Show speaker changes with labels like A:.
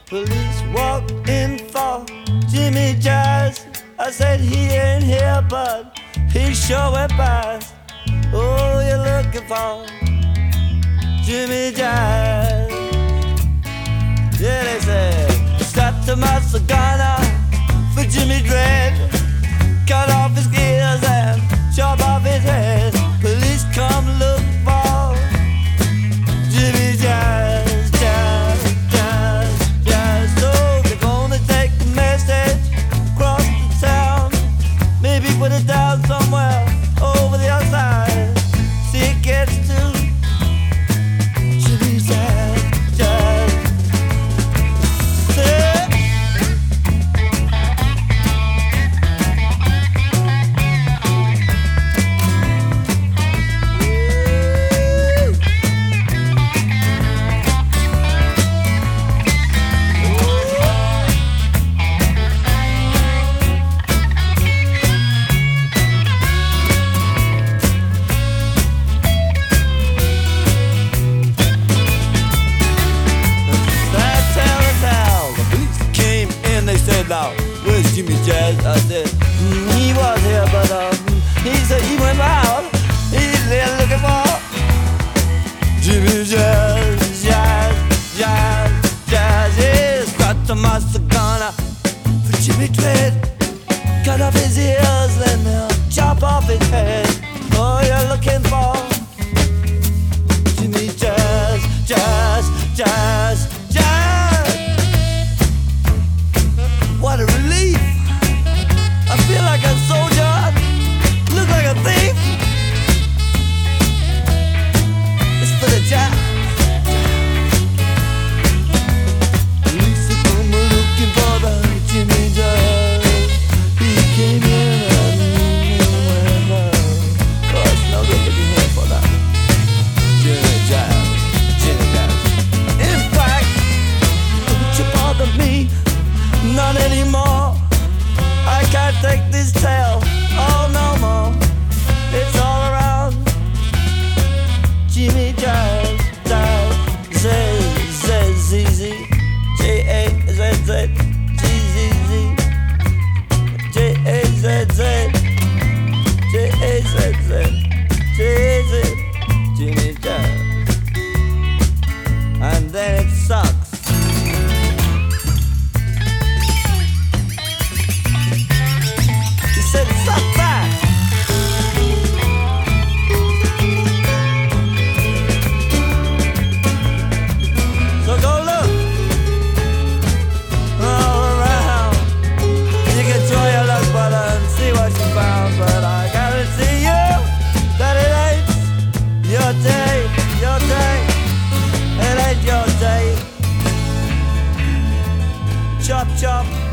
A: Police walked in for Jimmy Jazz. I said he ain't here, but he sure went past. Oh, you're looking for Jimmy Jazz. Yeah, they said start to Massagana for Jimmy Dread. Cut off his ears and chop off his head. Police come look for Jimmy Jazz, Jazz, Jazz, Jazz. So they're gonna take the message across the town, maybe put it down somewhere over the other side. See it gets to Jimmy Jazz, Jazz. Say, now, where's Jimmy Jazz? I said, he was here, but he said he went out. He's there looking for Jimmy Jazz, Jazz, Jazz, Jazz. Yes, got the Massagana for Jimmy Dread. Cut off his ears, then they'll chop off his head. Oh, you're looking for Jimmy Jazz, Jazz, Jazz, Jazz. What a relief! I feel like a soldier, look like a thief. It's for the jazz. Police are come looking for the Jimmy Jazz. He came in and went out. Cause no good looking here for that Jimmy Jazz, Jimmy Jazz. In fact, don't you bother me, not anymore. I can't take this tale, oh no more. It's all around Jimmy Jazz, Jazz, Z, Z, Z, Z, J, A, Z, Z, G, Z, Z, J, A, Z, Z, J, A, Z, Z, J, Z, Jimmy Jazz. And then it sucks. But I guarantee you that it ain't your day, it ain't your day. Chop, chop.